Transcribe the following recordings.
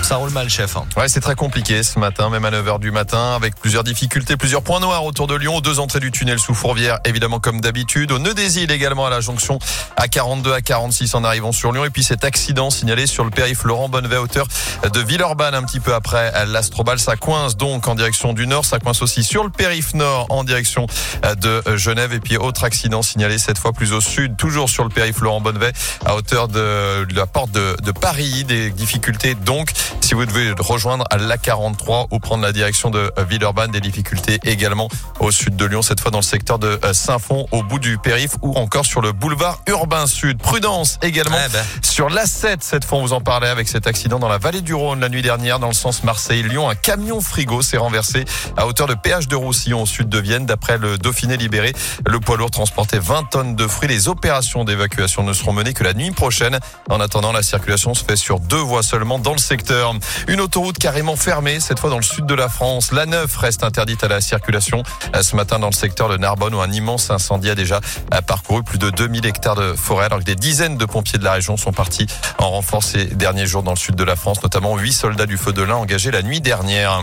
Ça roule mal, chef. Ouais, c'est très compliqué ce matin, même à 9h du matin, avec plusieurs difficultés, plusieurs points noirs autour de Lyon, aux 2 entrées du tunnel sous Fourvière, évidemment comme d'habitude, au nœud des îles également à la jonction A42, A46 en arrivant sur Lyon, et puis cet accident signalé sur le périph' Laurent Bonnevet à hauteur de Villeurbanne, un petit peu après l'Astrobal. Ça coince donc en direction du nord, ça coince aussi sur le périph' nord en direction de Genève, et puis autre accident signalé cette fois plus au sud, toujours sur le périph' Laurent Bonnevet à hauteur de la porte de Paris. Des difficultés donc si vous devez rejoindre l'A43 ou prendre la direction de Villeurbanne. Des difficultés également au sud de Lyon, cette fois dans le secteur de Saint-Fond au bout du périph' ou encore sur le boulevard urbain sud. Prudence également sur l'A7, cette fois on vous en parlait avec cet accident dans la vallée du Rhône la nuit dernière dans le sens Marseille-Lyon. Un camion frigo s'est renversé à hauteur de péage de Roussillon au sud de Vienne. D'après le Dauphiné Libéré, le poids lourd transportait 20 tonnes de fruits. Les opérations d'évacuation ne seront menées que la nuit prochaine. En attendant, la circulation se fait sur 2 voies seulement dans le secteur. Une autoroute carrément fermée, cette fois dans le sud de la France. L'A9 reste interdite à la circulation ce matin dans le secteur de Narbonne où un immense incendie a déjà parcouru plus de 2000 hectares de forêt, alors que des dizaines de pompiers de la région sont partis en renfort ces derniers jours dans le sud de la France, notamment 8 soldats du feu de l'Ain engagés la nuit dernière.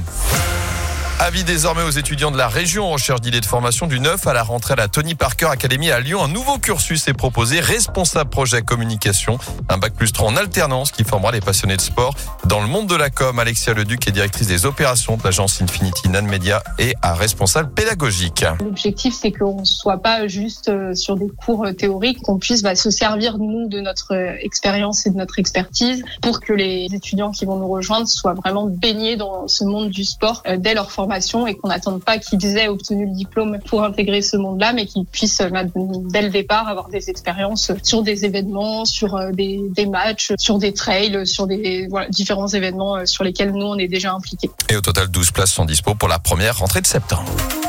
Avis désormais aux étudiants de la région en recherche d'idées de formation. Du 9 à la rentrée à la Tony Parker Academy à Lyon, un nouveau cursus est proposé, responsable projet communication, un bac+3 en alternance qui formera les passionnés de sport dans le monde de la com. Alexia Leduc est directrice des opérations de l'agence Infinity Nan Media et un responsable pédagogique. L'objectif, c'est qu'on ne soit pas juste sur des cours théoriques, qu'on puisse se servir, nous, de notre expérience et de notre expertise pour que les étudiants qui vont nous rejoindre soient vraiment baignés dans ce monde du sport dès leur formation et qu'on n'attende pas qu'ils aient obtenu le diplôme pour intégrer ce monde-là, mais qu'ils puissent, dès le départ, avoir des expériences sur des événements, sur des matchs, sur des trails, sur différents événements sur lesquels nous, on est déjà impliqués. Et au total, 12 places sont dispo pour la première rentrée de septembre.